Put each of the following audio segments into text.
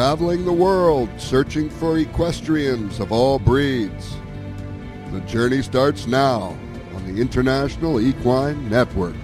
traveling the world searching for equestrians of all breeds. The journey starts now on the International Equine Network.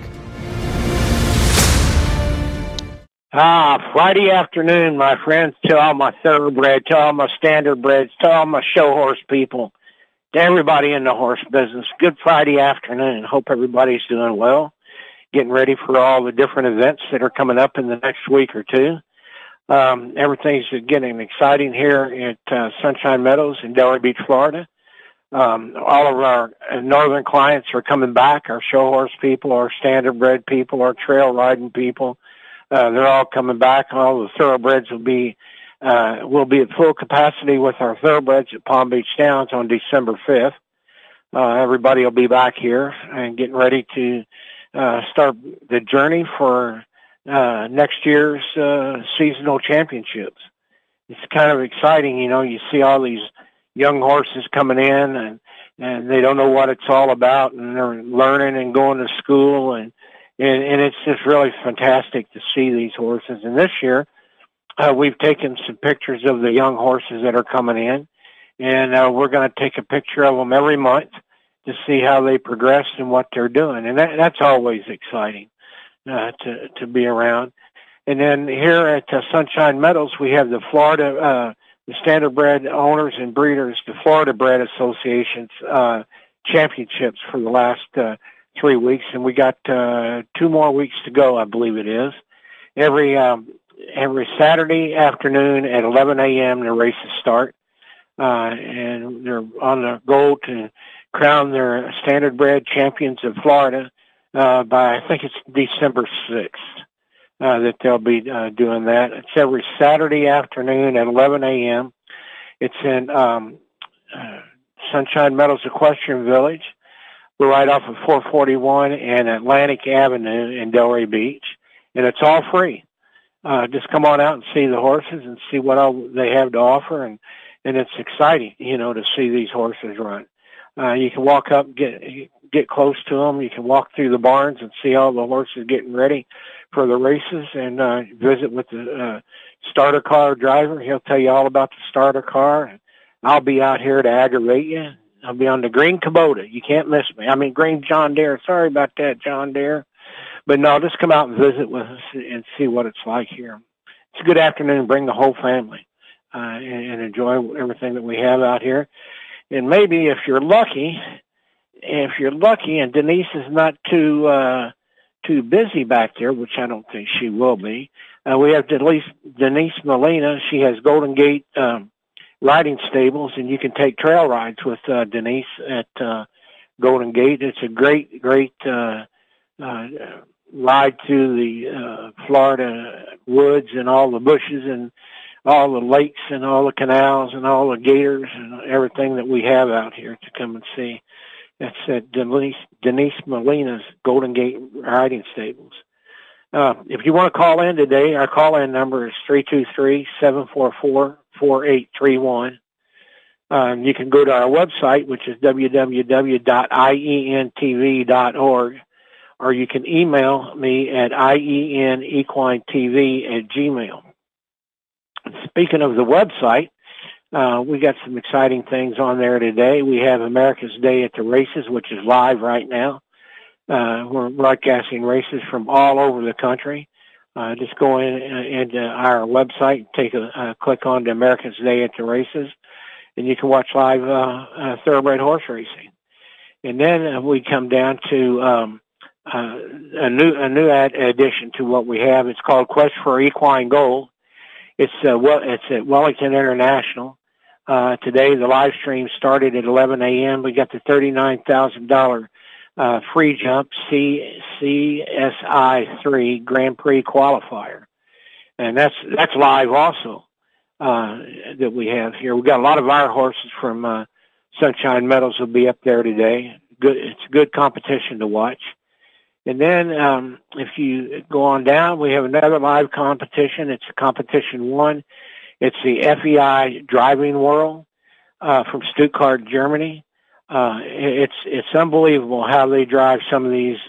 Friday afternoon, my friends, to all my thoroughbred, to all my standardbreds, to all my show horse people, to everybody in the horse business. Good Friday afternoon. Hope everybody's doing well. Getting ready for all the different events that are coming up in the next week or two. Everything's getting exciting here at Sunshine Meadows in Delray Beach, Florida. All of our northern clients are coming back, our show horse people, our standardbred people, our trail riding people. They're all coming back. All the thoroughbreds will be at full capacity with our thoroughbreds at Palm Beach Downs on December 5th. Everybody will be back here and getting ready to start the journey for next year's seasonal championships. It's kind of exciting, you know. You see all these young horses coming in, and they don't know what it's all about, and they're learning and going to school, and it's just really fantastic to see these horses. And this year, we've taken some pictures of the young horses that are coming in, and we're going to take a picture of them every month to see how they progress and what they're doing. And that's always exciting to be around. And then here at Sunshine Meadows, we have the Florida, the Standardbred Owners and Breeders, the Florida Bred Association's championships for the last 3 weeks, and we got 2 more weeks to go, I believe it is. Every Saturday afternoon at 11 a.m. the races start, and they're on the goal to crown their Standardbred champions of Florida by, I think it's December 6th that they'll be doing that. It's every Saturday afternoon at 11 a.m. It's in Sunshine Meadows Equestrian Village. We're right off of 441 and Atlantic Avenue in Delray Beach, and it's all free. Just come on out and see the horses and see what all they have to offer, and it's exciting, you know, to see these horses run. You can walk up, get close to them. You can walk through the barns and see all the horses getting ready for the races, and visit with the starter car driver. He'll tell you all about the starter car, and I'll be out here to aggravate you. I'll be on the green Kubota. You can't miss me. I mean, green John Deere. Sorry about that, John Deere. But no, just come out and visit with us and see what it's like here. It's a good afternoon. Bring the whole family and enjoy everything that we have out here. And maybe if you're lucky, and Denise is not too busy back there, which I don't think she will be, we have Denise Molina. She has Golden Gate riding stables, and you can take trail rides with Denise at Golden Gate. It's a great ride through the Florida woods and all the bushes and all the lakes and all the canals and all the gators and everything that we have out here to come and see. That's at Denise Molina's Golden Gate riding stables. If you want to call in today, our call-in number is 323-744-4831. You can go to our website, which is www.ientv.org, or you can email me at ienequinetv@gmail. Speaking of the website, we got some exciting things on there today. We have America's Day at the Races, which is live right now. We're broadcasting races from all over the country. Just go into our website, take a click on the America's Day at the Races, and you can watch live thoroughbred horse racing. And then we come down to a new addition to what we have. It's called Quest for Equine Gold. It's at Wellington International. Today the live stream started at 11 a.m. We got the $39,000 free jump CSI3 Grand Prix qualifier, and that's live also that we have here. We got a lot of our horses from Sunshine Meadows will be up there today. It's a good competition to watch. And then if you go on down, we have another live competition. It's competition 1. It's the FEI Driving World from Stuttgart, Germany. It's unbelievable how they drive some of these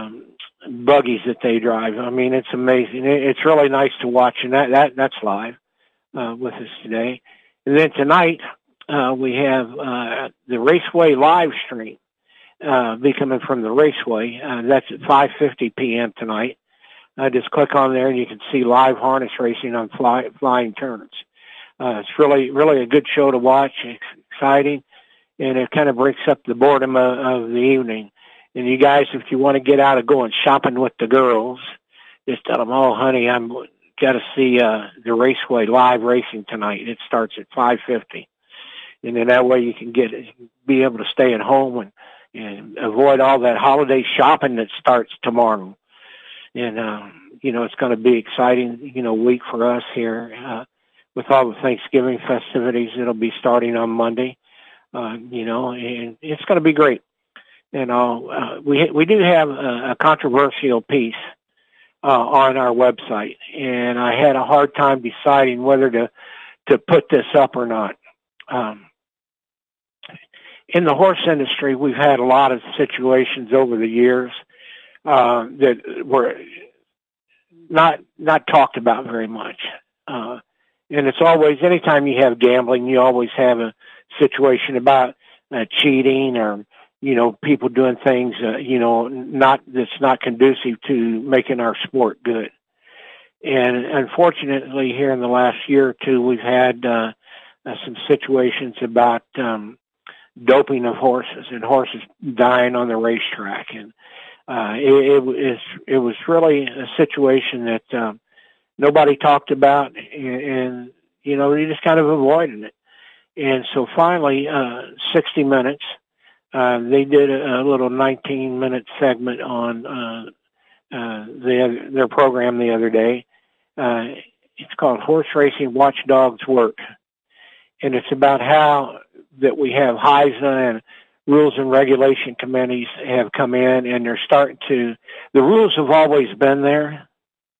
buggies that they drive. I mean, it's amazing. It's really nice to watch, and that's live. with us today. And then tonight, we have the Raceway live stream be coming from the Raceway. That's at 5:50 p.m. tonight. Just click on there and you can see live harness racing on flying turns. It's really a good show to watch. It's exciting, and it kind of breaks up the boredom of the evening. And you guys, if you want to get out and going shopping with the girls, just tell them, oh, honey, I'm got to see the Raceway live racing tonight. It starts at 5:50, and then that way you can be able to stay at home and avoid all that holiday shopping that starts tomorrow. And it's going to be exciting, week for us here with all the Thanksgiving festivities. It'll be starting on Monday, and it's going to be great. And we do have a controversial piece on our website, and I had a hard time deciding whether to put this up or not. In the horse industry, we've had a lot of situations over the years that were not talked about very much. And it's always, anytime you have gambling, you always have a situation about cheating or, people doing things, that's not conducive to making our sport good. And unfortunately, here in the last year or two, we've had some situations about doping of horses and horses dying on the racetrack. And it was really a situation that nobody talked about, and they just kind of avoided it. And so finally, 60 Minutes, they did a little 19-minute segment on their program the other day. It's called Horse Racing Watchdogs Work, and it's about how that we have HISA and rules and regulation committees have come in, and they're starting to. The rules have always been there.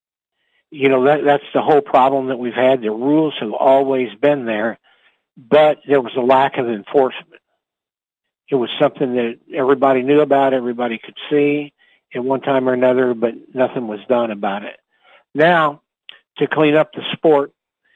That's the whole problem that we've had. The rules have always been there, but there was a lack of enforcement. It was something that everybody knew about, everybody could see at one time or another, but nothing was done about it. Now, to clean up the sport,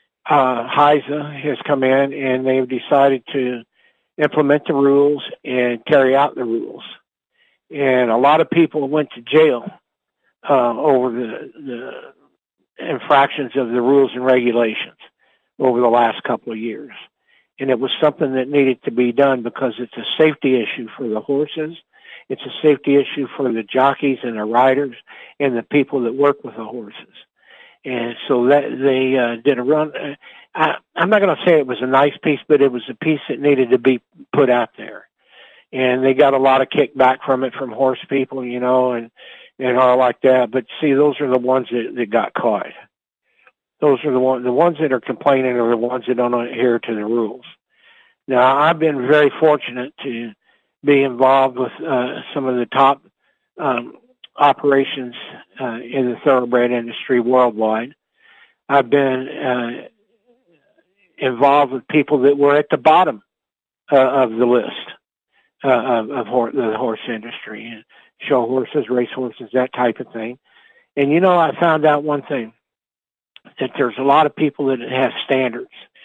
HISA has come in and they've decided to implement the rules and carry out the rules. And a lot of people went to jail over the infractions of the rules and regulations over the last couple of years. And it was something that needed to be done because it's a safety issue for the horses. It's a safety issue for the jockeys and the riders and the people that work with the horses. And so that they did a run. I'm not going to say it was a nice piece, but it was a piece that needed to be put out there. And they got a lot of kickback from it from horse people, and all like that. But see, those are the ones that got caught. Those are the ones that are complaining are the ones that don't adhere to the rules. Now, I've been very fortunate to be involved with some of the top operations in the thoroughbred industry worldwide. I've been involved with people that were at the bottom of the list of the horse industry, and show horses, race horses, that type of thing. And I found out one thing, that there's a lot of people that have standards,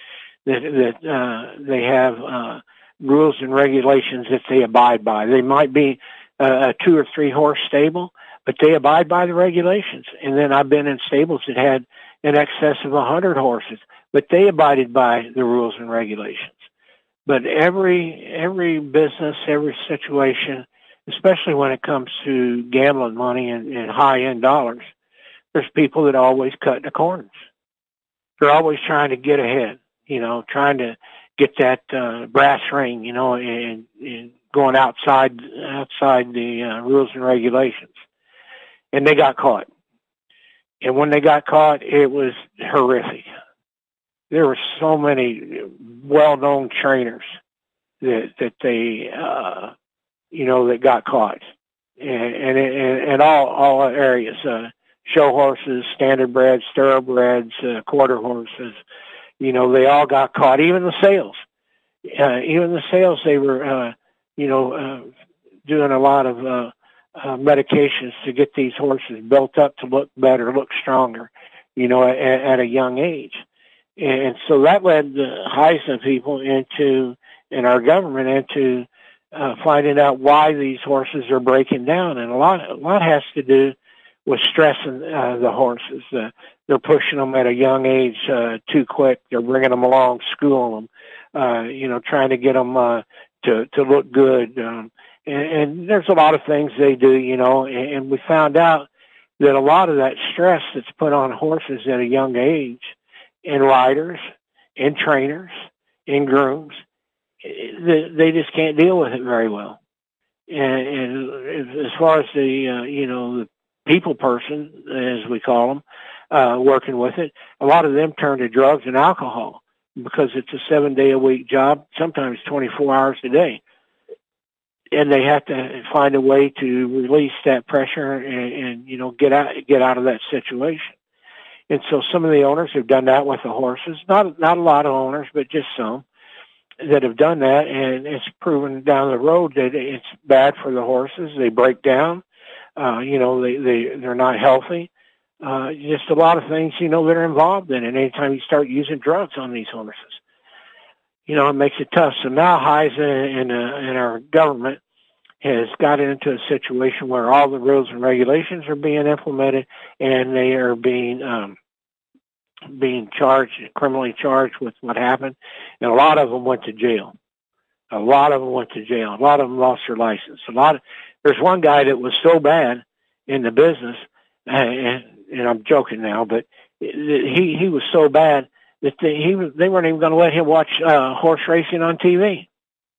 that they have rules and regulations that they abide by. They might be a 2 or 3 horse stable, but they abide by the regulations. And then I've been in stables that had in excess of 100 horses, but they abided by the rules and regulations. But every business, every situation, especially when it comes to gambling money and high-end dollars, there's people that always cut the corners. They're always trying to get ahead, trying to get that brass ring, and going outside the rules and regulations. And they got caught. And when they got caught, it was horrific. There were so many well-known trainers that they, that got caught, and all areas. Show horses, standard breds, thoroughbreds, quarter horses, they all got caught. Even the sales, they were, doing a lot of medications to get these horses built up to look better, look stronger, at a young age. And so that led the Heisman people and our government into finding out why these horses are breaking down. And a lot has to do with stressing the horses. They're pushing them at a young age too quick. They're bringing them along, schooling them, trying to get them to look good. And there's a lot of things they do, and we found out that a lot of that stress that's put on horses at a young age, and riders, and trainers, and grooms, they just can't deal with it very well. And as far as the people person, as we call them, working with it, a lot of them turn to drugs and alcohol because it's a 7-day-a-week job, sometimes 24 hours a day. And they have to find a way to release that pressure and get out of that situation. And so some of the owners have done that with the horses. Not a lot of owners, but just some that have done that, and it's proven down the road that it's bad for the horses. They break down. They're not healthy. Just a lot of things, that are involved in it. Anytime you start using drugs on these horses, it makes it tough. So now Heisman and our government has got into a situation where all the rules and regulations are being implemented, and they are being criminally charged with what happened. And a lot of them went to jail. A lot of them lost their license. There's one guy that was so bad in the business, and I'm joking now, but he was so bad that they weren't even going to let him watch horse racing on TV.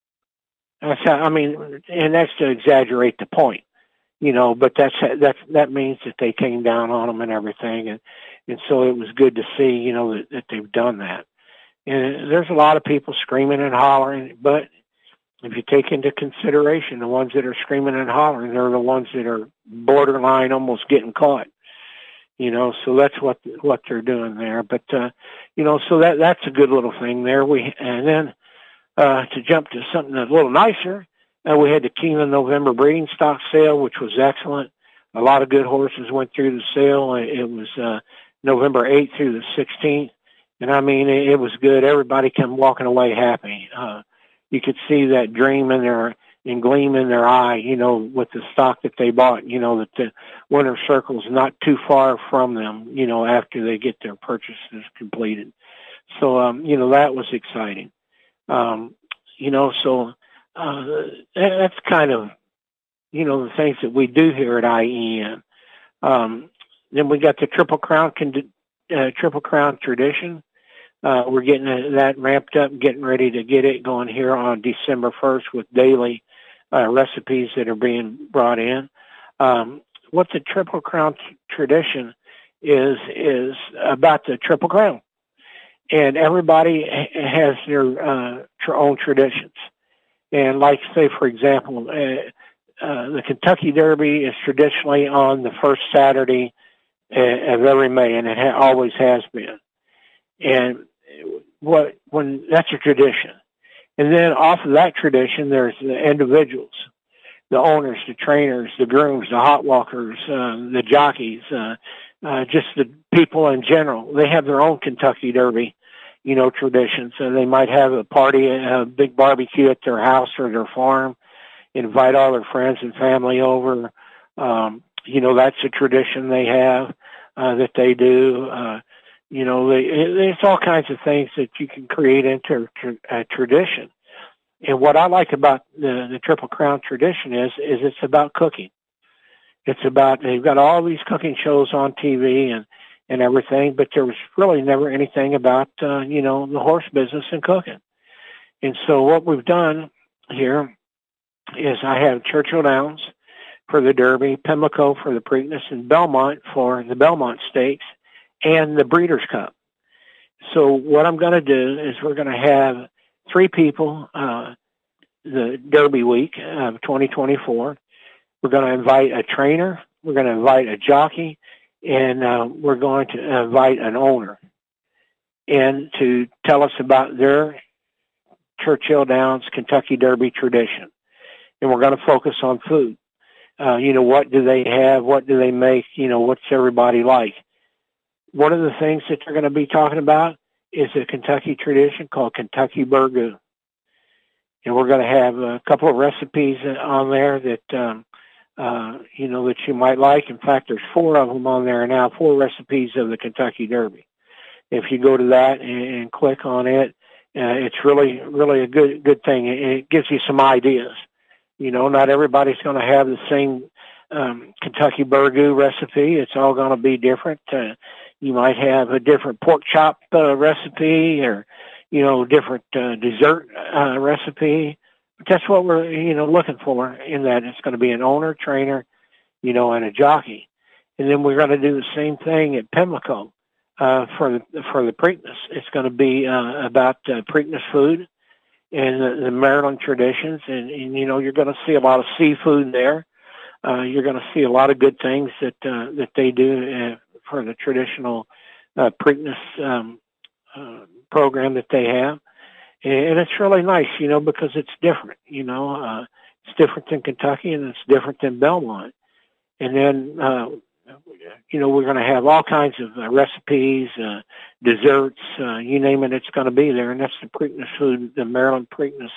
And that's to exaggerate the point, but that means that they came down on him and everything, and so it was good to see, that they've done that. And there's a lot of people screaming and hollering, but if you take into consideration the ones that are screaming and hollering, they're the ones that are borderline almost getting caught. So that's what they're doing there. But so that's a good little thing there. And then to jump to something a little nicer, we had the Keeneland November breeding stock sale, which was excellent. A lot of good horses went through the sale. It was November 8th through the 16th, and it was good. Everybody came walking away happy. You could see that dream and gleam in their eye, with the stock that they bought, that the winner's circle's not too far from them, after they get their purchases completed. So, that was exciting. So that's kind of, the things that we do here at IEN. Then we got the Triple Crown tradition. We're getting that ramped up, getting ready to get it going here on December 1st with daily recipes that are being brought in. What the Triple Crown tradition is about the Triple Crown. And everybody has their own traditions. And like, say, for example, the Kentucky Derby is traditionally on the first Saturday of every May, and it always has been. And when that's a tradition. And then off of that tradition, there's the individuals, the owners, the trainers, the grooms, the hot walkers, the jockeys, just the people in general. They have their own Kentucky Derby, traditions. So they might have a party, a big barbecue at their house or their farm, invite all their friends and family over. That's a tradition they have, that they do. There's all kinds of things that you can create into a tradition. And what I like about the Triple Crown tradition is it's about cooking. It's about, they've got all these cooking shows on TV and everything, but there was really never anything about, the horse business and cooking. And so what we've done here is I have Churchill Downs for the Derby, Pimlico for the Preakness, and Belmont for the Belmont Stakes, and the Breeders' Cup. So what I'm going to do is we're going to have 3 people the Derby week of 2024. We're going to invite a trainer, we're going to invite a jockey, and we're going to invite an owner and to tell us about their Churchill Downs Kentucky Derby tradition. And we're going to focus on food. What do they have? What do they make? What's everybody like? One of the things that they're going to be talking about is a Kentucky tradition called Kentucky Burgoo. And we're going to have a couple of recipes on there that, that you might like. In fact, there's 4 of them on there now, 4 recipes of the Kentucky Derby. If you go to that and click on it, it's really, really a good thing. It gives you some ideas. Not everybody's going to have the same Kentucky Burgoo recipe. It's all going to be different. You might have a different pork chop recipe, or different dessert recipe. But that's what we're looking for. In that, it's going to be an owner, trainer, and a jockey. And then we're going to do the same thing at Pimlico for the Preakness. It's going to be about Preakness food and the Maryland traditions, and you're going to see a lot of seafood there. You're going to see a lot of good things that they do for the traditional Preakness program that they have, and it's really nice, because it's different. It's different than Kentucky, and it's different than Belmont. And then we're going to have all kinds of recipes, desserts, you name it, it's going to be there. And that's the Preakness food, the Maryland Preakness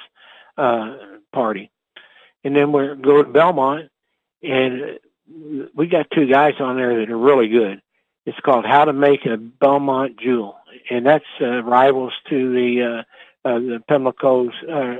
party. And then we're go to Belmont, and we got 2 guys on there that are really good. It's called How to Make a Belmont Jewel, and that's rivals to the Pimlico's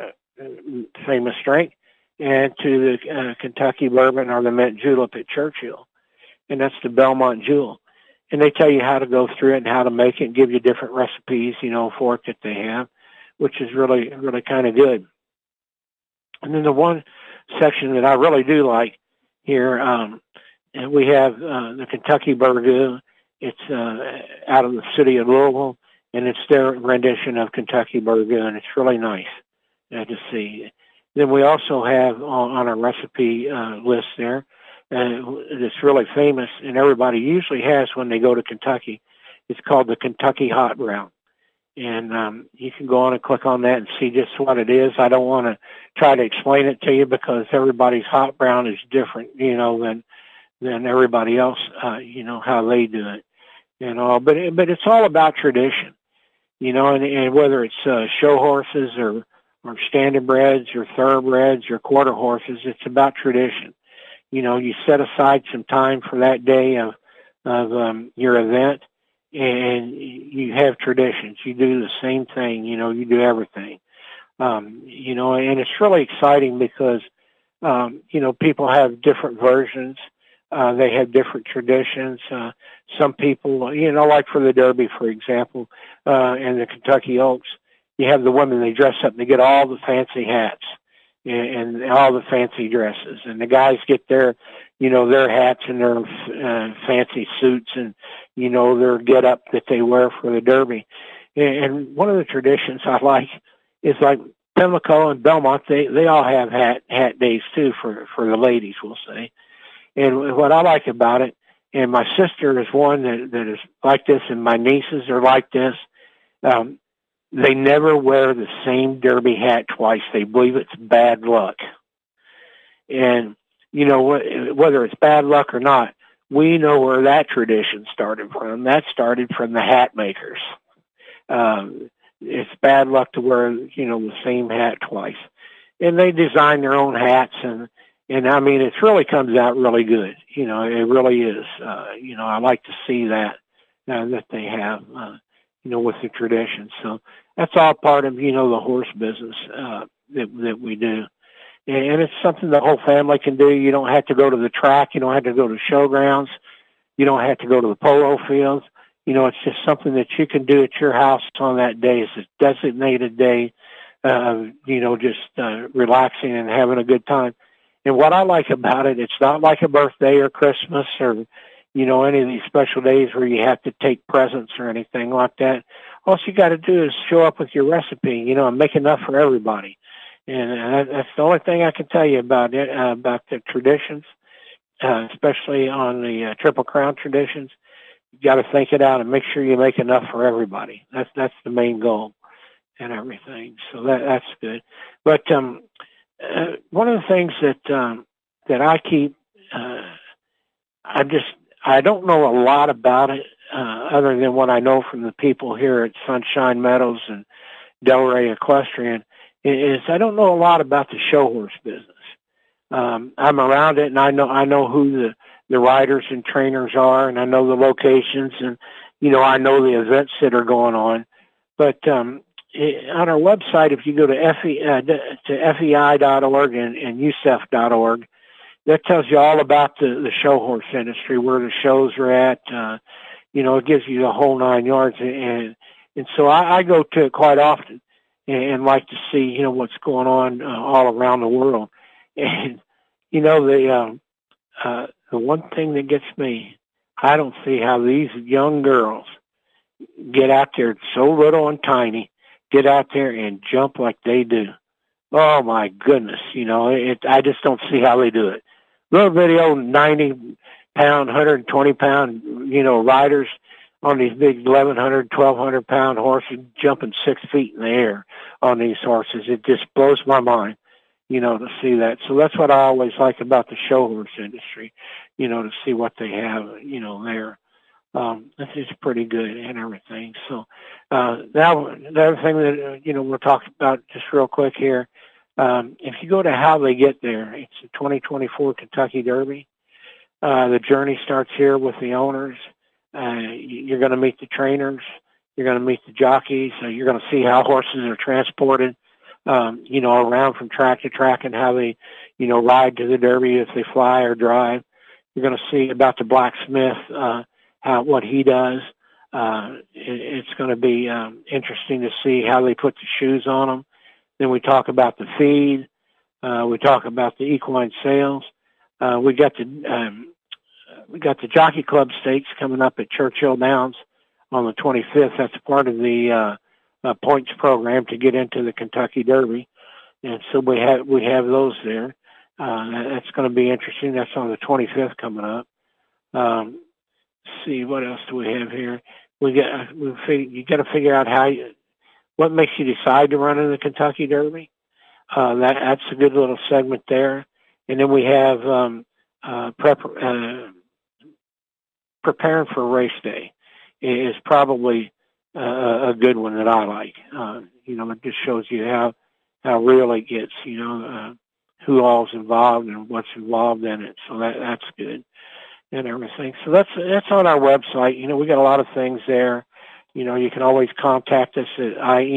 famous drink, and to the Kentucky bourbon or the mint julep at Churchill. And that's the Belmont Jewel. And they tell you how to go through it and how to make it, and give you different recipes, for it that they have, which is really, really kind of good. And then the one section that I really do like here, and we have the Kentucky Burgoo. It's out of the city of Louisville, and it's their rendition of Kentucky Burgoo, and it's really nice to see. Then we also have on our recipe list there, that's really famous, and everybody usually has when they go to Kentucky. It's called the Kentucky Hot Brown. And you can go on and click on that and see just what it is. I don't want to try to explain it to you, because everybody's hot brown is different, than everybody else, how they do it. But it's all about tradition, and whether it's show horses or standardbreds or thoroughbreds or quarter horses, it's about tradition. You set aside some time for that day of your event, and you have traditions. You do the same thing, you do everything. And it's really exciting because, people have different versions. They have different traditions. Some people, like for the Derby, for example, and the Kentucky Oaks, you have the women, they dress up and they get all the fancy hats and all the fancy dresses, and the guys get their hats and their fancy suits and their get up that they wear for the Derby. And one of the traditions I like is like Pimlico and Belmont. They all have hat days too for the ladies, we'll say. And what I like about it, and my sister is one that is like this, and my nieces are like this. They never wear the same Derby hat twice. They believe it's bad luck. And, whether it's bad luck or not, we know where that tradition started from. That started from the hat makers. It's bad luck to wear, the same hat twice. And they design their own hats, and I mean, it really comes out really good. It really is. I like to see that they have, with the tradition. So that's all part of, the horse business that we do. And it's something the whole family can do. You don't have to go to the track. You don't have to go to showgrounds. You don't have to go to the polo fields. It's just something that you can do at your house on that day. It's a designated day, just relaxing and having a good time. And what I like about it, it's not like a birthday or Christmas or, any of these special days where you have to take presents or anything like that. All you got to do is show up with your recipe, and make enough for everybody. And that's the only thing I can tell you about it, about the traditions, especially on the Triple Crown traditions. You got to think it out and make sure you make enough for everybody. That's the main goal and everything. So that's good. But one of the things that I keep, I don't know a lot about it, other than what I know from the people here at Sunshine Meadows and Delray Equestrian, is I don't know a lot about the show horse business. I'm around it, and I know who the riders and trainers are, and I know the locations, and I know the events that are going on. But on our website, if you go to FEI.org and USEF.org, that tells you all about the show horse industry, where the shows are at. It gives you the whole 9 yards, and so I go to it quite often and like to see what's going on all around the world. And the one thing that gets me, I don't see how these young girls get out there so little and tiny, get out there and jump like they do. Oh my goodness, I just don't see how they do it. Little bitty old 90-pound, 120-pound, riders on these big 1,100, 1,200-pound horses jumping 6 feet in the air on these horses. It just blows my mind, to see that. So that's what I always like about the show horse industry, to see what they have, there. This is pretty good and everything. So now the other thing that, we'll talk about just real quick here, if you go to how they get there, it's the 2024 Kentucky Derby. The journey starts here with the owners. You're going to meet the trainers. You're going to meet the jockeys. You're going to see how horses are transported, around from track to track, and how they, ride to the Derby if they fly or drive. You're going to see about the blacksmith, what he does. It's going to be interesting to see how they put the shoes on them. Then we talk about the feed. We talk about the equine sales. We got the Jockey Club Stakes coming up at Churchill Downs on the 25th. That's part of the points program to get into the Kentucky Derby, and so we have those there. That's going to be interesting. That's on the 25th coming up. Let's see, what else do we have here? You got to figure out what makes you decide to run in the Kentucky Derby. That's a good little segment there. And then we have preparing for race day is probably a good one that I like. It just shows you how real it gets, who all's involved and what's involved in it. So that's good and everything. So that's on our website. We got a lot of things there. You can always contact us at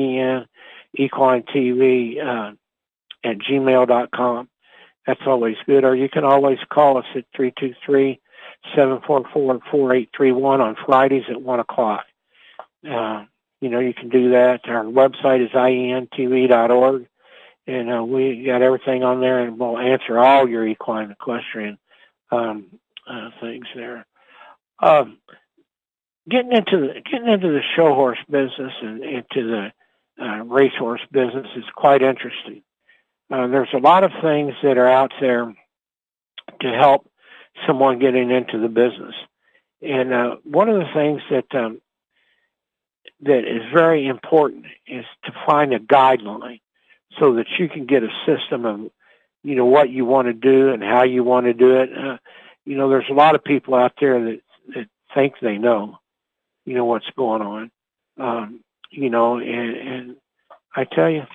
IEN at gmail.com. That's always good. Or you can always call us at 323-744-4831 on Fridays at 1 o'clock. You can do that. Our website is IENTV.org, and we got everything on there, and we'll answer all your equine equestrian things there. Getting into the show horse business and into the racehorse business is quite interesting. There's a lot of things that are out there to help someone getting into the business, and one of the things that is very important is to find a guideline so that you can get a system of what you want to do and how you want to do it. There's a lot of people out there that think they know what's going on, and I tell you,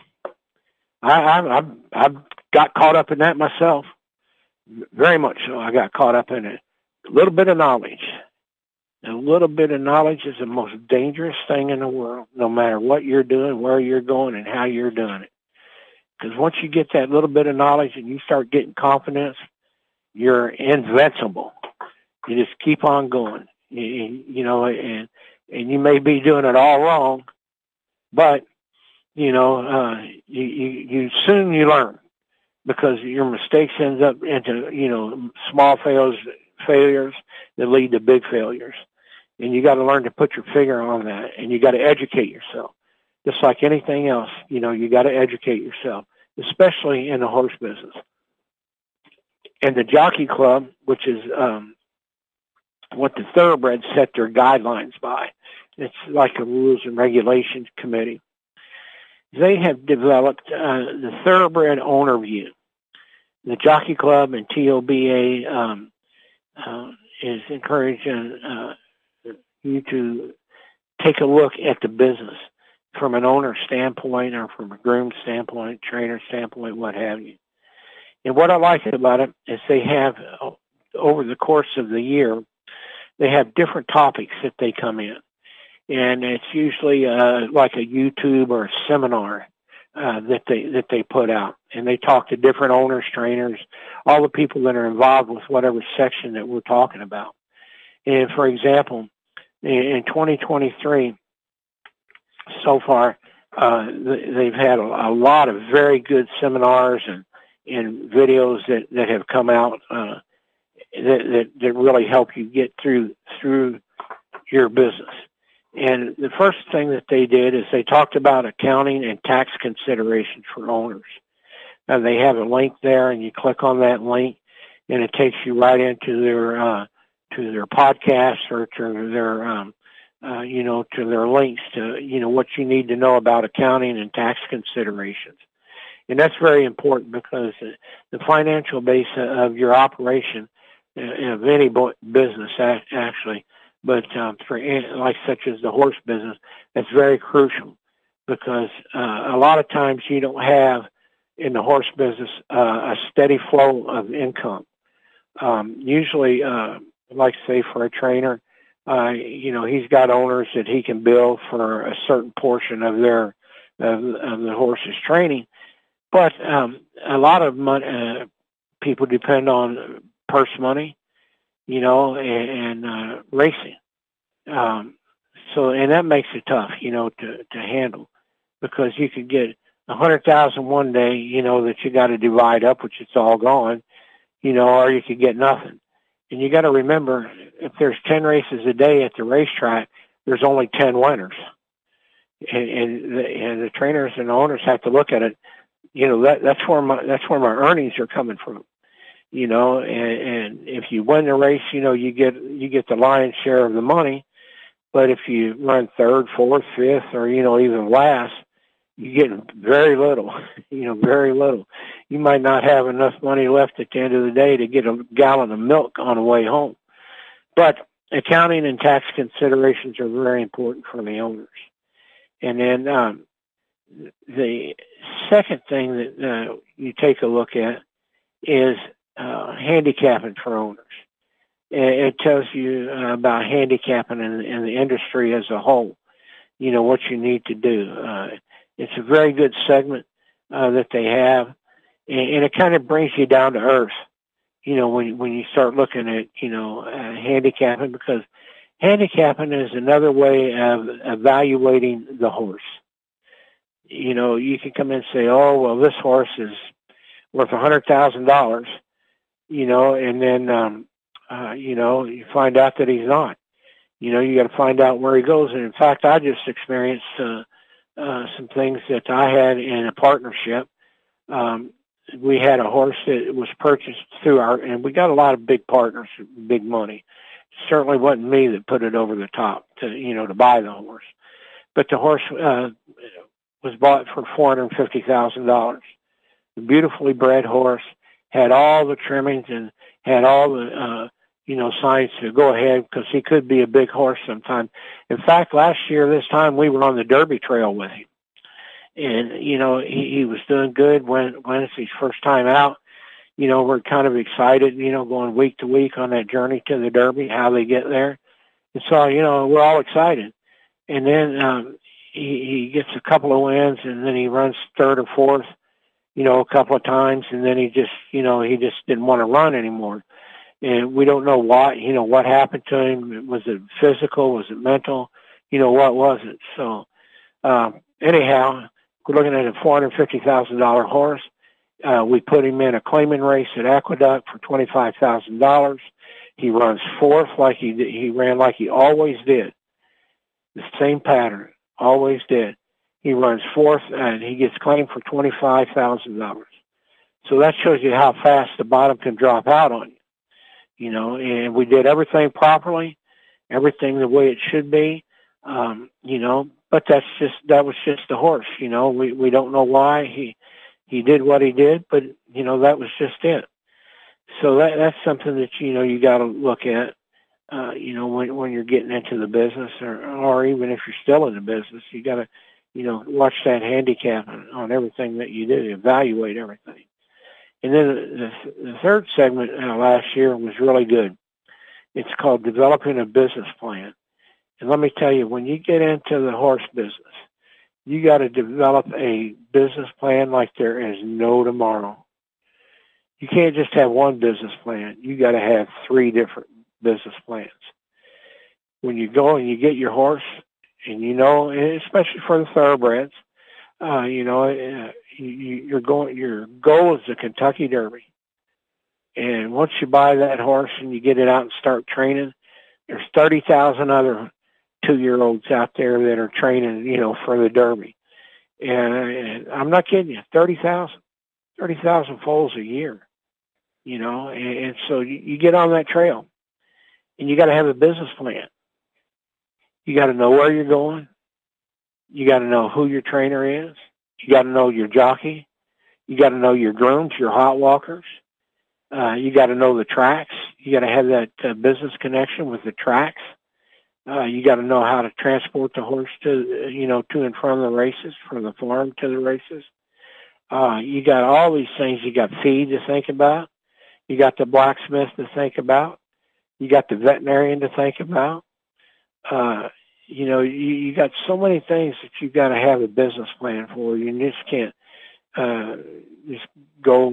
I've got caught up in that myself, very much so. I got caught up in it. A little bit of knowledge. A little bit of knowledge is the most dangerous thing in the world, no matter what you're doing, where you're going, and how you're doing it. Because once you get that little bit of knowledge and you start getting confidence, you're invincible. You just keep on going. And you may be doing it all wrong, but you soon learn, because your mistakes ends up into small failures that lead to big failures, and you got to learn to put your finger on that, and you got to educate yourself, just like anything else. You got to educate yourself, especially in the horse business. And the Jockey Club, which is what the thoroughbreds set their guidelines by. It's like a rules and regulations committee. They have developed the Thoroughbred Owner View. The Jockey Club and TOBA is encouraging you to take a look at the business from an owner standpoint or from a groom standpoint, trainer standpoint, what have you. And what I like about it is they have, over the course of the year, they have different topics that they come in. And it's usually like a YouTube or a seminar that they put out. And they talk to different owners, trainers, all the people that are involved with whatever section that we're talking about. And for example, in 2023, so far, they've had a lot of very good seminars and videos that have come out that really help you get through your business. And the first thing that they did is they talked about accounting and tax considerations for owners. Now they have a link there, and you click on that link, and it takes you right into their podcast or to their to their links to what you need to know about accounting and tax considerations. And that's very important because the financial base of your operation, of any business actually, but for such as the horse business, that's very crucial because a lot of times you don't have in the horse business a steady flow of income. Usually, like say for a trainer, he's got owners that he can bill for a certain portion of of the horse's training. But a lot of people depend on purse money, and racing. And that makes it tough, to handle, because you could get 100,000 one day, that you got to divide up, which it's all gone, or you could get nothing. And you got to remember, if there's 10 races a day at the racetrack, there's only 10 winners. And the trainers and the owners have to look at it. That's where my earnings are coming from. And if you win the race, you get the lion's share of the money. But if you run third, fourth, fifth, or even last, you get very little. Very little. You might not have enough money left at the end of the day to get a gallon of milk on the way home. But accounting and tax considerations are very important for the owners. And then the second thing that you take a look at is handicapping for owners. It tells you about handicapping in the industry as a whole, what you need to do. It's a very good segment that they have, and it kind of brings you down to earth, when you start looking at, handicapping, because handicapping is another way of evaluating the horse. You can come in and say, oh, well, this horse is worth $100,000, and then, you find out that he's not. You got to find out where he goes. And in fact, I just experienced some things that I had in a partnership. We had a horse that was purchased through and we got a lot of big partners, big money. Certainly wasn't me that put it over the top to buy the horse. But the horse was bought for $450,000. A beautifully bred horse, had all the trimmings and had all the, signs to go ahead, because he could be a big horse sometime. In fact, last year, this time, we were on the Derby trail with him. And, he was doing good when it's his first time out. We're kind of excited, going week to week on that journey to the Derby, how they get there. And so, we're all excited. And then he gets a couple of wins, and then he runs third or fourth, a couple of times, and then he just didn't want to run anymore. And we don't know why, what happened to him. Was it physical? Was it mental? What was it? So, anyhow, we're looking at a $450,000 horse. We put him in a claiming race at Aqueduct for $25,000. He runs fourth he ran like he always did. The same pattern, always did. He runs fourth, and he gets claimed for $25,000. So that shows you how fast the bottom can drop out on you. And we did everything properly, everything the way it should be, but that was just the horse, we don't know why he did what he did, but, that was just it. So that's something that, you got to look at. when you're getting into the business, or even if you're still in the business, you got to, watch that handicap on everything that you do, evaluate everything. And then the third segment last year was really good. It's called Developing a Business Plan. And let me tell you, when you get into the horse business, you got to develop a business plan like there is no tomorrow. You can't just have one business plan. You got to have 3 different business plans. When you go and you get your horse, and especially for the thoroughbreds, your goal is the Kentucky Derby. And once you buy that horse and you get it out and start training, there's 30,000 other 2-year-olds out there that are training, for the Derby. And I'm not kidding you, 30,000 foals a year, and so you get on that trail and you got to have a business plan. You got to know where you're going. You got to know who your trainer is. You got to know your jockey. You got to know your grooms, your hot walkers. You got to know the tracks. You got to have that business connection with the tracks. You got to know how to transport the horse to and from the races, from the farm to the races. You got all these things. You got feed to think about. You got the blacksmith to think about. You got the veterinarian to think about. You got so many things that you got to have a business plan for. You just can't just go,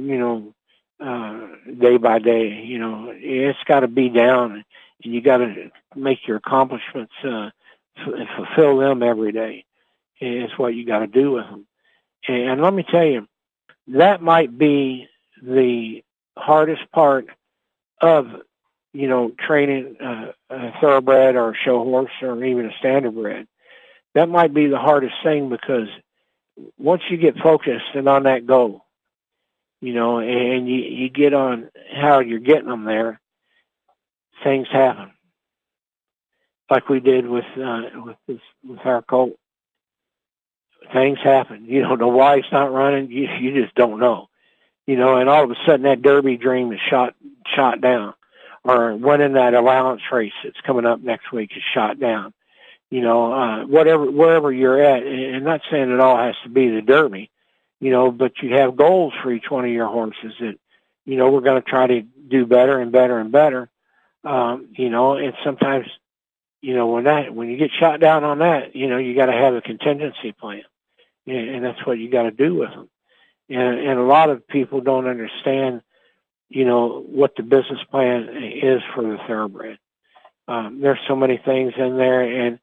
day by day. It's got to be down, and you got to make your accomplishments and fulfill them every day. It's what you got to do with them. And let me tell you, that might be the hardest part of training a thoroughbred or a show horse or even a standardbred. That might be the hardest thing, because once you get focused and on that goal, and you get on how you're getting them there, things happen. Like we did with our colt. Things happen. You don't know why he's not running. You just don't know. And all of a sudden that Derby dream is shot down. Or winning that allowance race that's coming up next week is shot down. Wherever you're at, and not saying it all has to be the Derby, but you have goals for each one of your horses that, we're going to try to do better and better and better. And sometimes, when you get shot down on that, you got to have a contingency plan, and that's what you got to do with them. And a lot of people don't understand, what the business plan is for the thoroughbred. There's so many things in there. And,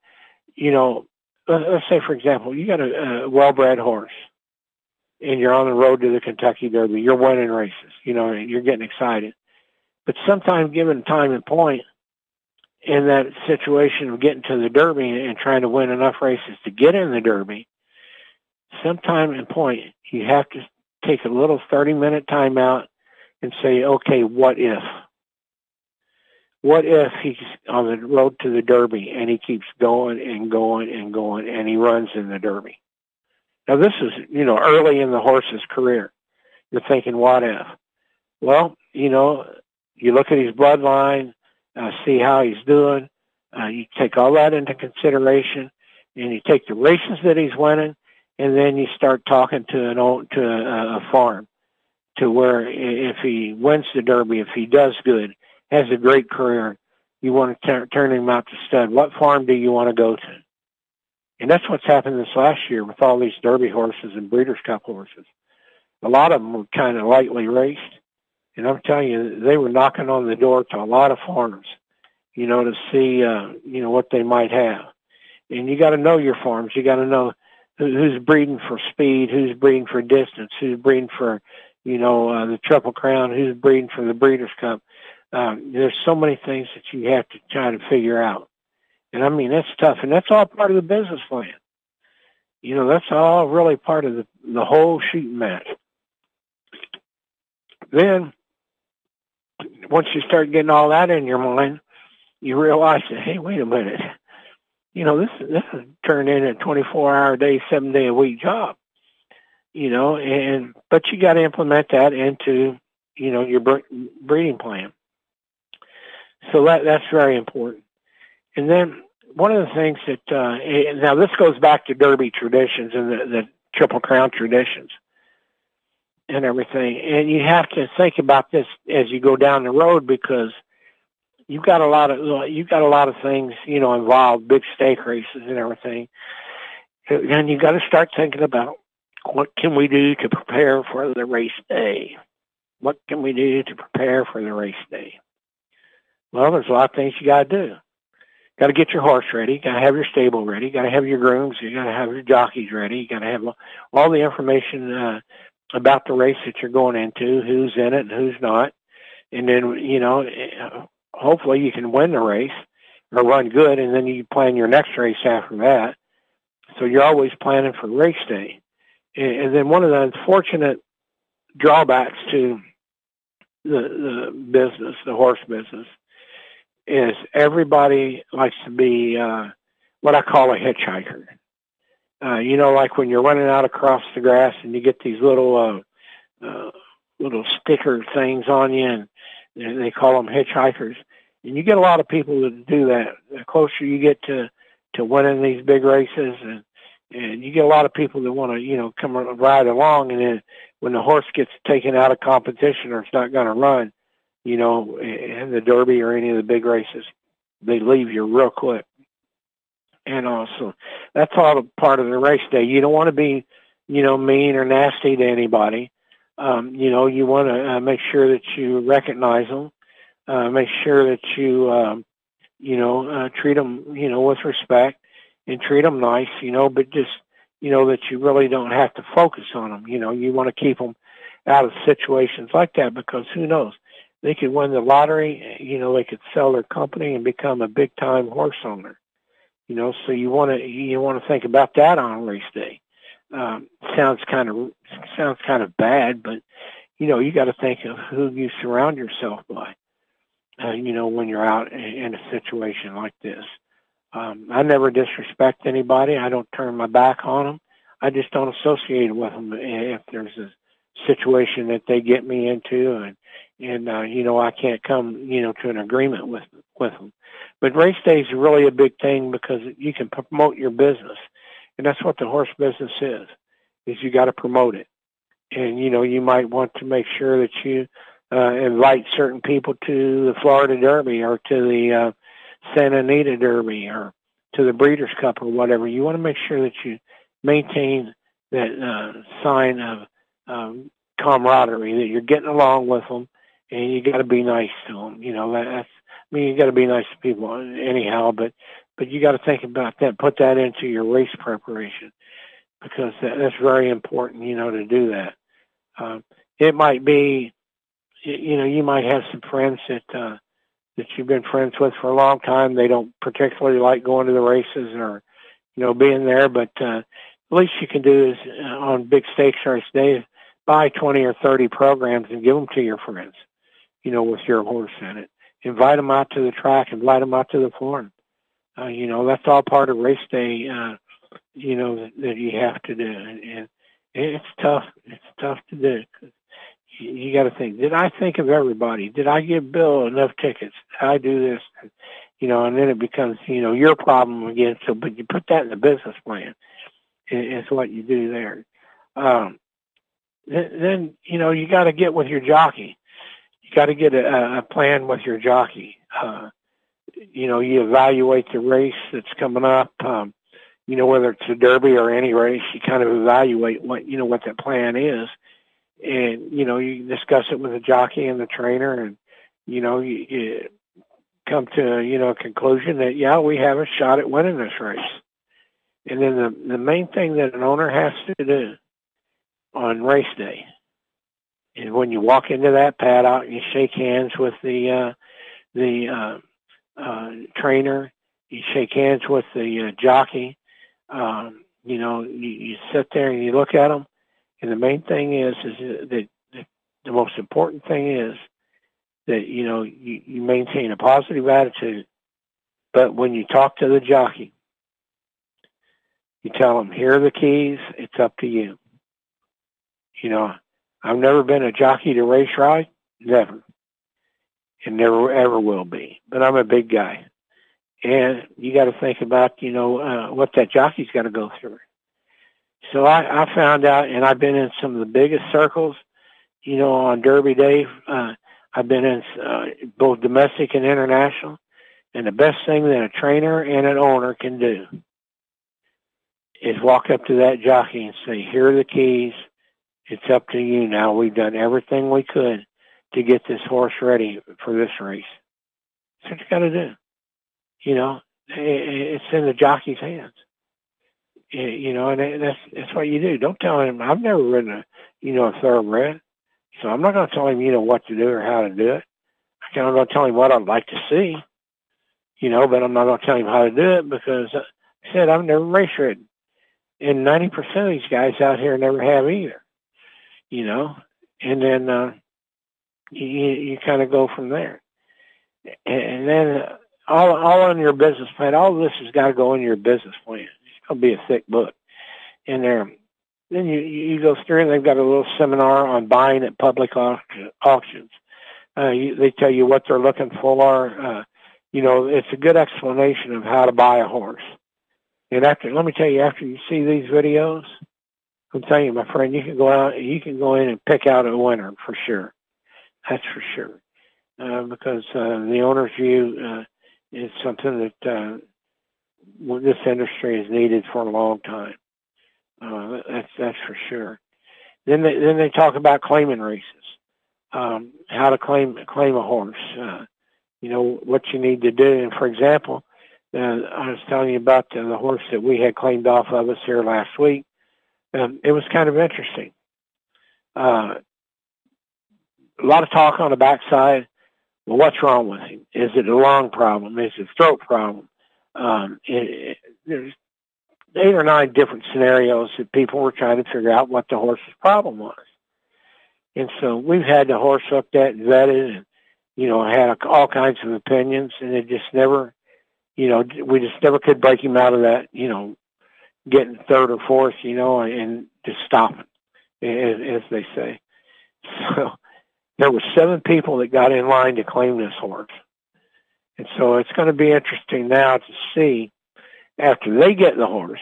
let's say, for example, you got a well-bred horse and you're on the road to the Kentucky Derby. You're winning races, and you're getting excited. But sometime given time and point in that situation of getting to the Derby and trying to win enough races to get in the Derby, sometime and point, you have to take a little 30-minute time out and say, okay, what if? What if he's on the road to the Derby and he keeps going and going and going and he runs in the Derby? Now, this is, early in the horse's career. You're thinking, what if? Well, you look at his bloodline, see how he's doing. You take all that into consideration, and you take the races that he's winning, and then you start talking to a farm, to where if he wins the Derby, if he does good, has a great career, you want to turn him out to stud. What farm do you want to go to? And that's what's happened this last year with all these Derby horses and Breeders' Cup horses. A lot of them were kind of lightly raced. And I'm telling you, they were knocking on the door to a lot of farms, to see, what they might have. And you got to know your farms. You got to know who's breeding for speed, who's breeding for distance, who's breeding for, the Triple Crown, who's breeding for the Breeders' Cup. There's so many things that you have to try to figure out. And I mean, that's tough. And that's all part of the business plan. That's all really part of the whole shooting match. Then, once you start getting all that in your mind, you realize that, hey, wait a minute. This is turned into a 24-hour day, 7-day-a-week job. But you got to implement that into, your breeding plan. So that's very important. And then one of the things that, now this goes back to Derby traditions and the Triple Crown traditions and everything. And you have to think about this as you go down the road, because you've got a lot of things, involved, big stake races and everything. And you got to start thinking about, what can we do to prepare for the race day? What can we do to prepare for the race day? Well, there's a lot of things you got to do. Got to get your horse ready. Got to have your stable ready. Got to have your grooms. You got to have your jockeys ready. You got to have all the information about the race that you're going into, who's in it and who's not. And then, hopefully you can win the race or run good, and then you plan your next race after that. So you're always planning for race day. And then one of the unfortunate drawbacks to the business, the horse business, is everybody likes to be what I call a hitchhiker. Like when you're running out across the grass and you get these little sticker things on you, and they call them hitchhikers. And you get a lot of people that do that. The closer you get to winning these big races, and you get a lot of people that want to, come ride along, and then when the horse gets taken out of competition or it's not going to run, in the Derby or any of the big races, they leave you real quick. And also, that's all part of the race day. You don't want to be, mean or nasty to anybody. You want to make sure that you recognize them, make sure that you, treat them, with respect and treat them nice, but just, that you really don't have to focus on them. You want to keep them out of situations like that, because who knows? They could win the lottery, they could sell their company and become a big time horse owner. So you want to think about that on race day. Sounds kind of bad, but you got to think of who you surround yourself by. When you're out in a situation like this, I never disrespect anybody. I don't turn my back on them. I just don't associate with them if there's a situation that they get me into, and I can't come to an agreement with them. But race day is really a big thing, because you can promote your business, and that's what the horse business is you got to promote it. And you might want to make sure that you invite certain people to the Florida Derby or to the Santa Anita Derby or to the Breeders' Cup or whatever. You want to make sure that you maintain that sign of camaraderie, that you're getting along with them, and you got to be nice to them. You got to be nice to people anyhow, but you got to think about that, put that into your race preparation, because that's very important, to do that. It might be, you might have some friends that you've been friends with for a long time. They don't particularly like going to the races or, being there, but the least you can do is on big stakes race day, buy 20 or 30 programs and give them to your friends, with your horse in it. Invite them out to the track, invite them out to the farm. That's all part of race day, that you have to do. And it's tough. It's tough to do. You got to think, did I think of everybody? Did I give Bill enough tickets? Did I do this? And then it becomes, your problem again. So, but you put that in the business plan. It's what you do there. Then, you got to get with your jockey. You got to get a plan with your jockey. You evaluate the race that's coming up. Whether it's a Derby or any race, you kind of evaluate what that plan is. And, you discuss it with the jockey and the trainer, and, you come to, a conclusion that, yeah, we have a shot at winning this race. And then the main thing that an owner has to do on race day is when you walk into that paddock, you shake hands with the trainer, you shake hands with the jockey, you sit there and you look at them. And the main thing is that the most important thing is that, you maintain a positive attitude. But when you talk to the jockey, you tell them, here are the keys. It's up to you. I've never been a jockey to race ride. Never. and never ever will be. But I'm a big guy, and you got to think about what that jockey's got to go through. So I found out, and I've been in some of the biggest circles, on Derby Day. I've been in both domestic and international, and the best thing that a trainer and an owner can do is walk up to that jockey and say, "Here are the keys. It's up to you now. We've done everything we could to get this horse ready for this race." That's what you got to do. It's in the jockey's hands. And that's what you do. Don't tell him. I've never ridden a thoroughbred, so I'm not going to tell him, what to do or how to do it. I'm going to tell him what I'd like to see, but I'm not going to tell him how to do it because I said I've never race ridden. And 90% of these guys out here never have either, and then you kind of go from there. And then all on your business plan, all of this has got to go in your business plan. It's going to be a thick book in there. Then you go through and they've got a little seminar on buying at public auctions. They tell you what they're looking for. It's a good explanation of how to buy a horse. And let me tell you, after you see these videos, I'm telling you, my friend, you can go in and pick out a winner for sure. That's for sure. Because the owner's view is something that this industry has needed for a long time. That's for sure. Then they talk about claiming races, how to claim a horse. What you need to do. And for example, I was telling you about the horse that we had claimed off of us here last week. It was kind of interesting. A lot of talk on the backside. Well, what's wrong with him? Is it a lung problem? Is it a throat problem? There's 8 or 9 different scenarios that people were trying to figure out what the horse's problem was. And so we've had the horse looked at and vetted and, had all kinds of opinions, and it just never, we just never could break him out of that, getting third or fourth, and just stopping, as they say. So there were 7 people that got in line to claim this horse. And so it's going to be interesting now to see, after they get the horse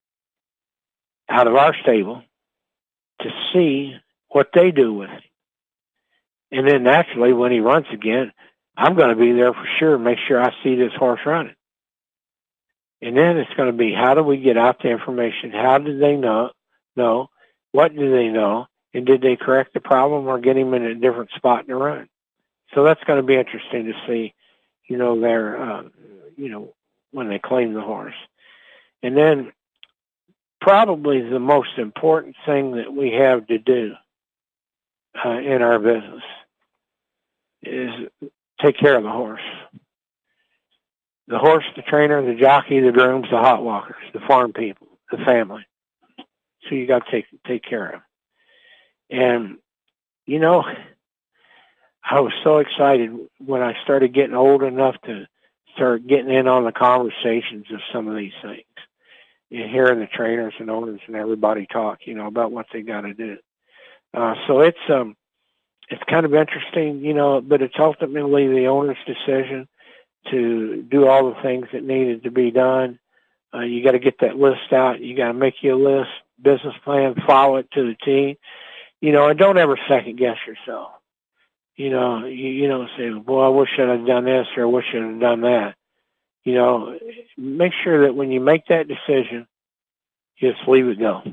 out of our stable, to see what they do with it. And then naturally, when he runs again, I'm going to be there for sure, make sure I see this horse running. And then it's going to be, how do we get out the information? How did they know? What do they know? And did they correct the problem or get him in a different spot in the run? So that's going to be interesting to see, when they claim the horse. And then probably the most important thing that we have to do in our business is take care of the horse. The horse, the trainer, the jockey, the grooms, the hot walkers, the farm people, the family. So you got to take care of them. And, I was so excited when I started getting old enough to start getting in on the conversations of some of these things and hearing the trainers and owners and everybody talk, about what they got to do. So it's kind of interesting, but it's ultimately the owner's decision to do all the things that needed to be done. You got to get that list out. You got to make you a list, business plan, follow it to the T, and don't ever second guess yourself. You don't say, "Boy, I wish I'd have done this," or "I wish I'd have done that." Make sure that when you make that decision, just leave it go.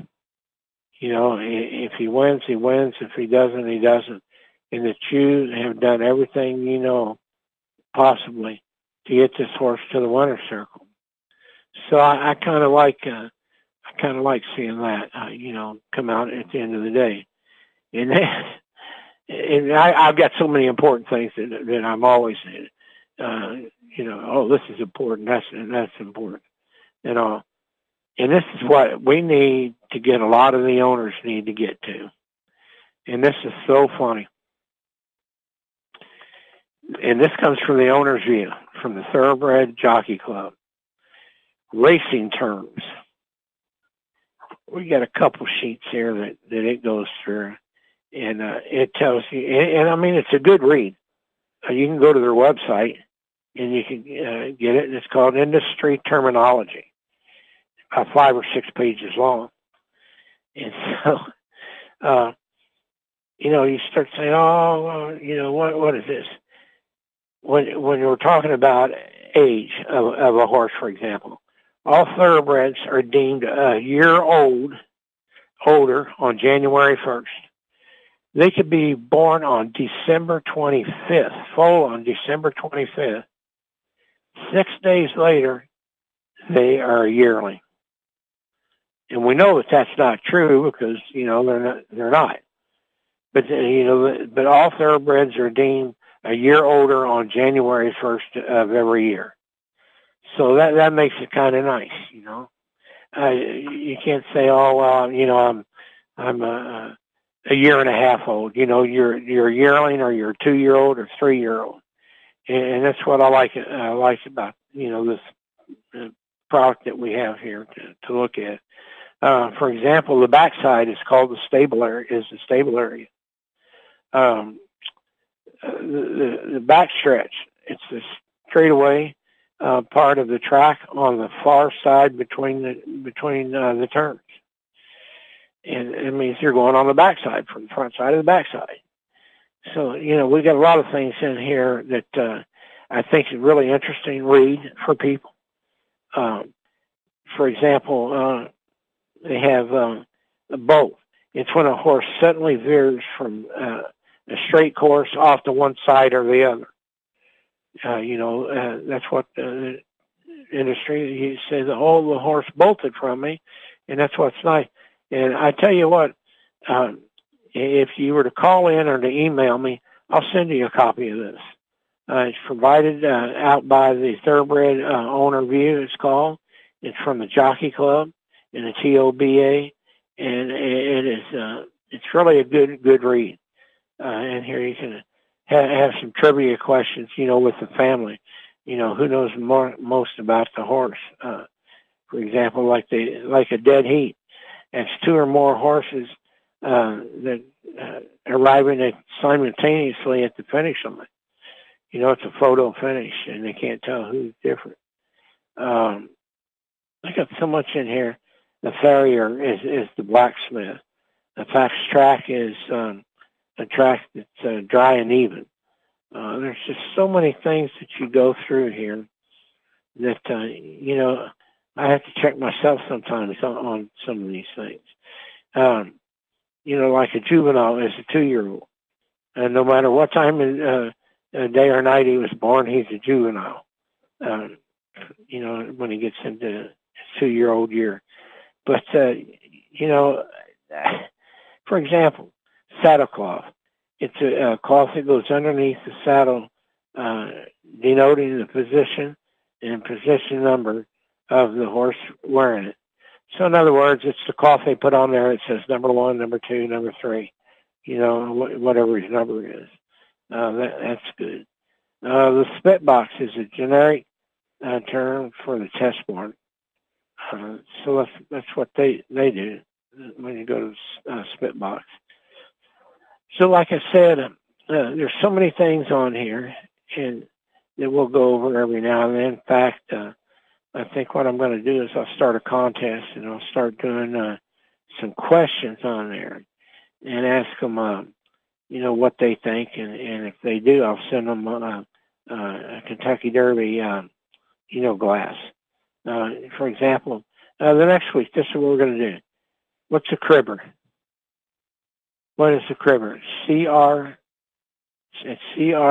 If he wins, he wins. If he doesn't, he doesn't. And that you have done everything possibly to get this horse to the winner's circle. So I kind of like seeing that come out at the end of the day. And I've got so many important things that I'm always saying, this is important, that's important, And this is what we need to get, a lot of the owners need to get to. And this is so funny. And this comes from the owner's view, from the Thoroughbred Jockey Club. Racing terms. We got a couple sheets here that it goes through. And it tells you, and I mean, it's a good read. you can go to their website and you can get it. And it's called Industry Terminology, about 5 or 6 pages long. And so, you start saying, what is this? When you're talking about age of a horse, for example, all thoroughbreds are deemed a year older on January 1st. They could be born on December 25th, foal on December 25th. 6 days later, they are a yearling. And we know that that's not true because, they're not. But, but all thoroughbreds are deemed a year older on January 1st of every year. So that makes it kind of nice, You can't say, I'm a year and a half old. You're a yearling or you're a 2-year-old or 3-year-old. And that's what I like about, this product that we have here to look at. For example, the backside is called the stable area. The back stretch, it's the straightaway part of the track on the far side between the turns. And it means you're going on the backside from the front side of the backside. So, we got a lot of things in here that I think is really interesting read for people. For example, they have both. It's when a horse suddenly veers from a straight course off to one side or the other. That's what the industry, he says, the horse bolted from me, and that's what's nice. And I tell you what, if you were to call in or to email me, I'll send you a copy of this. It's provided out by the Thoroughbred Owner View, it's called. It's from the Jockey Club and the TOBA, and it's really a good read. And here you can have some trivia questions, with the family. Who knows most about the horse? For example, like a dead heat. That's 2 or more horses that arriving simultaneously at the finish line. It's a photo finish, and they can't tell who's different. I got so much in here. The farrier is the blacksmith. The fast track is a track that's dry and even. There's just so many things that you go through here that, I have to check myself sometimes on some of these things. Like a juvenile is a 2-year-old. And no matter what time of day or night he was born, he's a juvenile. When he gets into his 2-year-old year. But, for example, saddle cloth. It's a cloth that goes underneath the saddle, denoting the position and position number of the horse wearing it. So in other words, it's the cloth they put on there. It says number 1, number 2, number 3, whatever his number is. That's good. The spit box is a generic term for the test board. So that's what they do when you go to spit box. So like I said, there's so many things on here and that we'll go over every now and then. In fact, I think what I'm going to do is I'll start a contest and I'll start doing some questions on there and ask them, what they think. And if they do, I'll send them a Kentucky Derby, glass. For example, the next week, this is what we're going to do. What's a cribber? What is a cribber? It's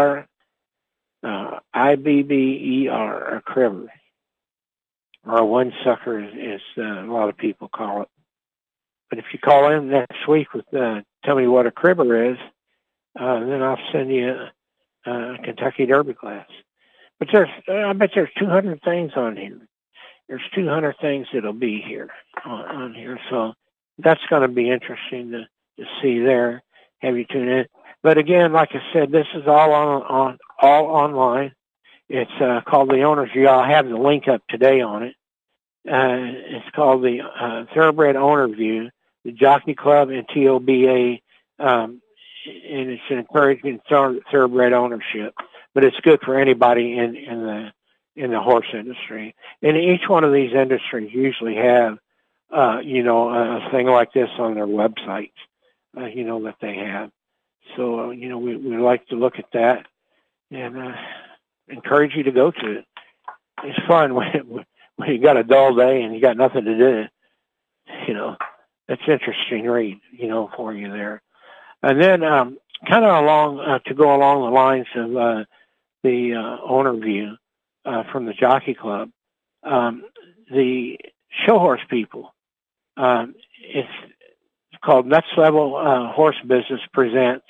C-R-I-B-B-E-R, a cribber. Or a one sucker is a lot of people call it. But if you call in next week with tell me what a cribber is, then I'll send you a Kentucky Derby class. But I bet there's 200 things on here. There's 200 things that'll be here on here. So that's going to be interesting to see there. Have you tune in. But again, like I said, this is all online. It's called the Owner's View. I'll have the link up today on it. It's called the Thoroughbred Owner View, the Jockey Club and TOBA, and it's an encouragement of thoroughbred ownership. but it's good for anybody in the horse industry. And each one of these industries usually have, a thing like this on their websites, that they have. So, we like to look at that and encourage you to go to it. It's fun when you got a dull day and you got nothing to do. That's interesting read, for you there. And then kind of to go along the lines of the owner view from the Jockey Club, the show horse people, it's called Next Level Horse Business presents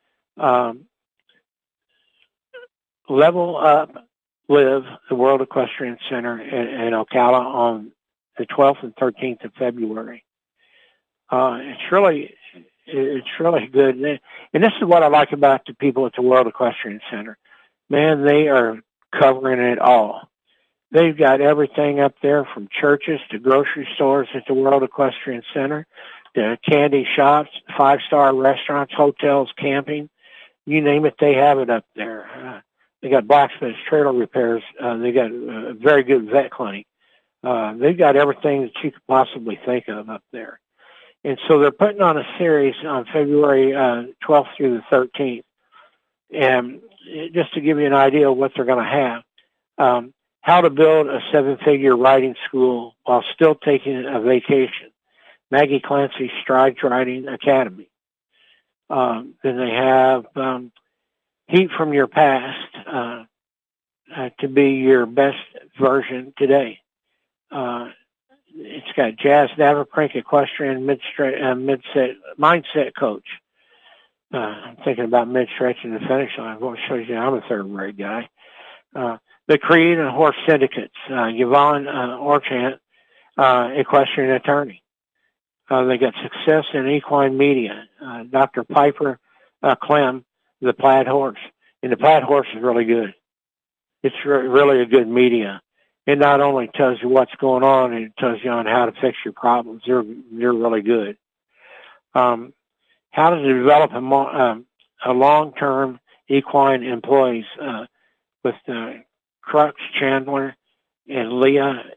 Level Up Live, the World Equestrian Center in Ocala on the 12th and 13th of February. It's really good. And this is what I like about the people at the World Equestrian Center. Man, they are covering it all. They've got everything up there from churches to grocery stores at the World Equestrian Center, to candy shops, 5-star restaurants, hotels, camping. You name it, they have it up there. They got blacksmiths, trailer repairs. They got a very good vet clinic. They've got everything that you could possibly think of up there. And so they're putting on a series on February 12th through the 13th. And just to give you an idea of what they're going to have, how to build a 7-figure riding school while still taking a vacation. Maggie Clancy Strides Riding Academy. Then they have Heat from Your Past to be your best version today. It's got Jazz Navaprink Equestrian Mindset Coach. I'm thinking about mid-stretching the finish line. What shows you I'm a third grade guy. The Creed and Horse Syndicates. Yvonne Orchant, equestrian attorney. They got Success in Equine Media. Dr. Piper Clem, the Plaid Horse. And the Plaid Horse is really good. It's really a good media. It not only tells you what's going on, it tells you on how to fix your problems. They're really good. How to develop a long-term equine employees with Crux Chandler and Lee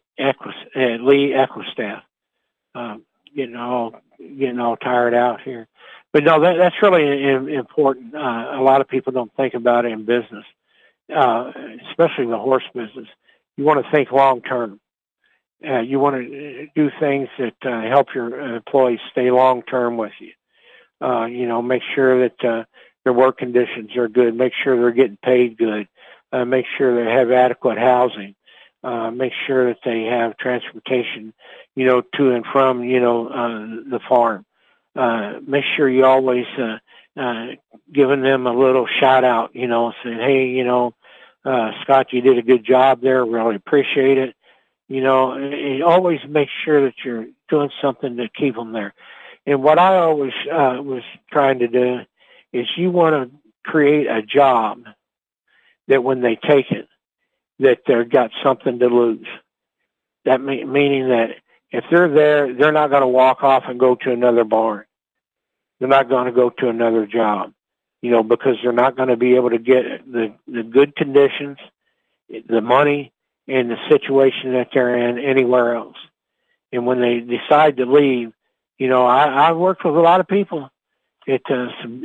Equistaff. Getting all tired out here, but no, that's really important. A lot of people don't think about it in business, especially the horse business. You want to think long term. You want to do things that help your employees stay long term with you. Make sure that their work conditions are good. Make sure they're getting paid good. Make sure they have adequate housing. Make sure that they have transportation, to and from, the farm. Make sure you always giving them a little shout out, saying, hey, Scott, you did a good job there. Really appreciate it. Always make sure that you're doing something to keep them there. And what I always was trying to do is you want to create a job that when they take it, that they've got something to lose. That meaning that if they're there, they're not going to walk off and go to another barn. They're not going to go to another job, because they're not going to be able to get the good conditions, the money, and the situation that they're in anywhere else. And when they decide to leave, I've worked with a lot of people at some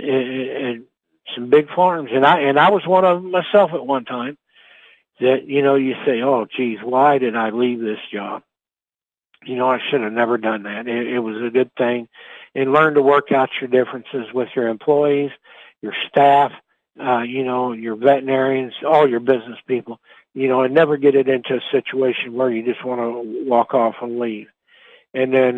big farms, and I was one of them myself at one time. That, you say, oh, geez, why did I leave this job? I should have never done that. It was a good thing. And learn to work out your differences with your employees, your staff, your veterinarians, all your business people, and never get it into a situation where you just want to walk off and leave. And then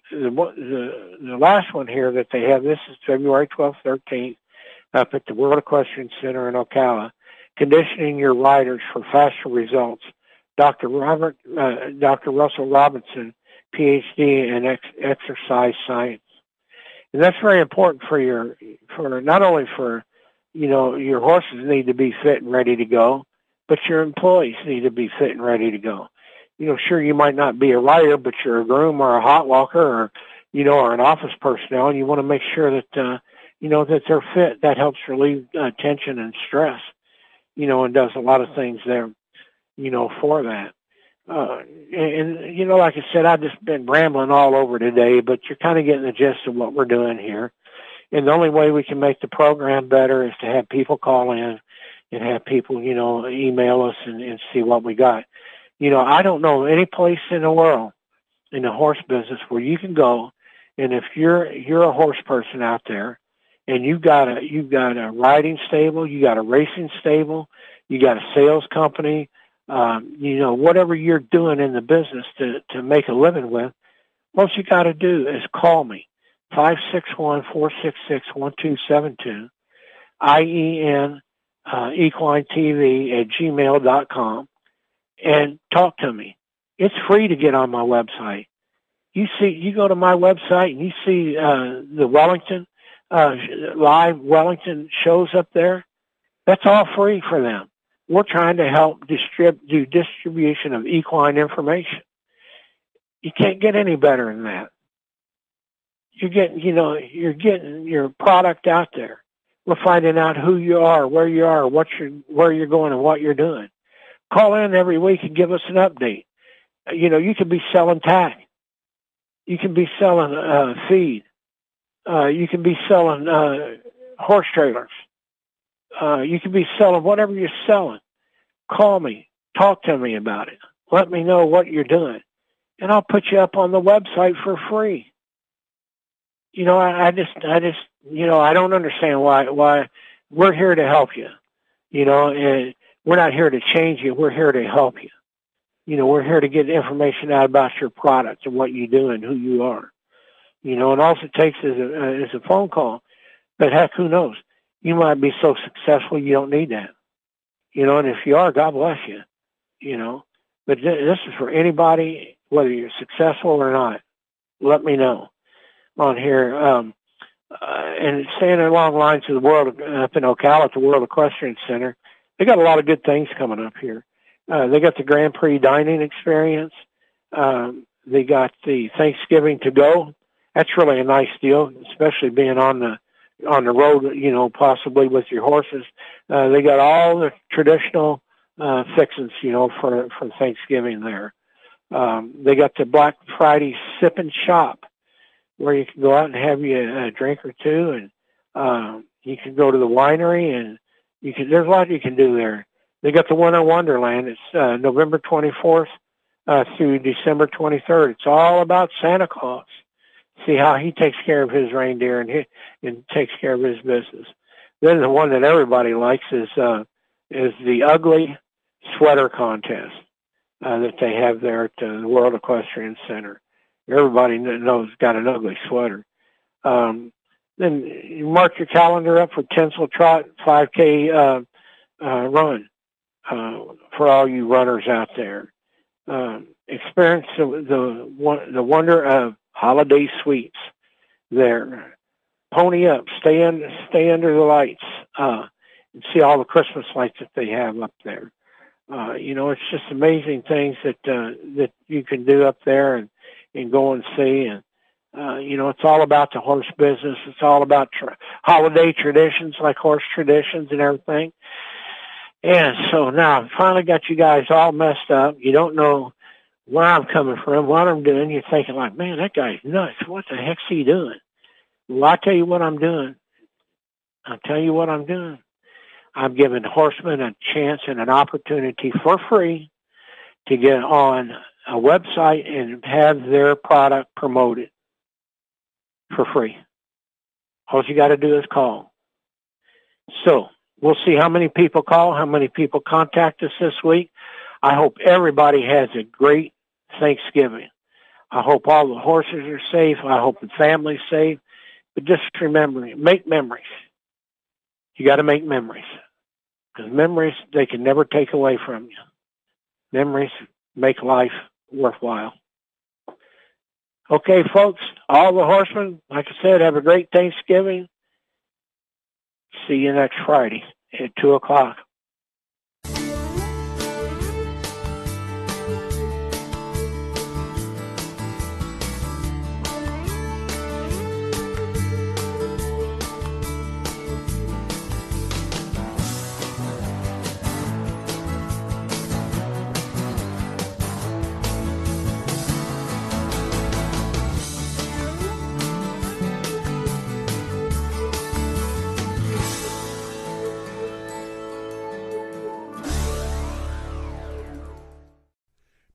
the last one here that they have, this is February 12th, 13th, up at the World Equestrian Center in Ocala. Conditioning your riders for faster results. Dr. Russell Robinson, PhD in exercise science. And that's very important for not only for, your horses need to be fit and ready to go, but your employees need to be fit and ready to go. Sure, you might not be a rider, but you're a groom or a hot walker or, or an office personnel, and you want to make sure that, that they're fit. That helps relieve tension and stress. and does a lot of things there, for that. And like I said, I've just been rambling all over today, but you're kind of getting the gist of what we're doing here. And the only way we can make the program better is to have people call in and have people, email us and see what we got. I don't know any place in the world in the horse business where you can go, and if you're a horse person out there, and you've got a riding stable, you got a racing stable, you got a sales company, whatever you're doing in the business to make a living with, what you got to do is call me, 561-466-1272, IEN equinetv@gmail.com, and talk to me. It's free to get on my website. You go to my website and you see the Wellington live Wellington shows up there. That's all free for them. We're trying to help do distribution of equine information. You can't get any better than that. You're getting your product out there. We're finding out who you are, where you are, where you're going, and what you're doing. Call in every week and give us an update. You could be selling tack. You can be selling feed. You can be selling horse trailers. You can be selling whatever you're selling. Call me. Talk to me about it. Let me know what you're doing. And I'll put you up on the website for free. I don't understand why we're here to help you. And we're not here to change you. We're here to help you. We're here to get information out about your product and what you do and who you are. And all it takes is a phone call. But heck, who knows? You might be so successful you don't need that. And if you are, God bless you. But this is for anybody, whether you're successful or not. Let me know on here. And staying along the lines of the world up in Ocala at the World Equestrian Center, they got a lot of good things coming up here. They got the Grand Prix dining experience. They got the Thanksgiving to go. That's really a nice deal, especially being on the road, possibly with your horses. They got all the traditional fixings, for Thanksgiving there. They got the Black Friday sip and shop, where you can go out and have you a drink or two, and you can go to the winery, and there's a lot you can do there. They got the Winter Wonderland. It's November 24th through December 23rd. It's all about Santa Claus. See how he takes care of his reindeer and takes care of his business. Then the one that everybody likes is the ugly sweater contest that they have there at the World Equestrian Center. Everybody knows got an ugly sweater. Then you mark your calendar up for Tinsel Trot 5K run for all you runners out there. Experience the wonder of holiday sweets there. Pony up, stay under the lights, and see all the Christmas lights that they have up there. It's just amazing things that you can do up there and go and see. And it's all about the horse business. It's all about holiday traditions, like horse traditions and everything. And so now I finally got you guys all messed up. You don't know where I'm coming from, what I'm doing. You're thinking like, man, that guy's nuts. What the heck's he doing? Well, I'll tell you what I'm doing. I'm giving horsemen a chance and an opportunity for free to get on a website and have their product promoted for free. All you got to do is call. So we'll see how many people call, how many people contact us this week. I hope everybody has a great Thanksgiving. I hope all the horses are safe. I hope the family's safe. But just remember, make memories. You got to make memories. Because memories, they can never take away from you. Memories make life worthwhile. Okay, folks, all the horsemen, like I said, have a great Thanksgiving. See you next Friday at 2 o'clock.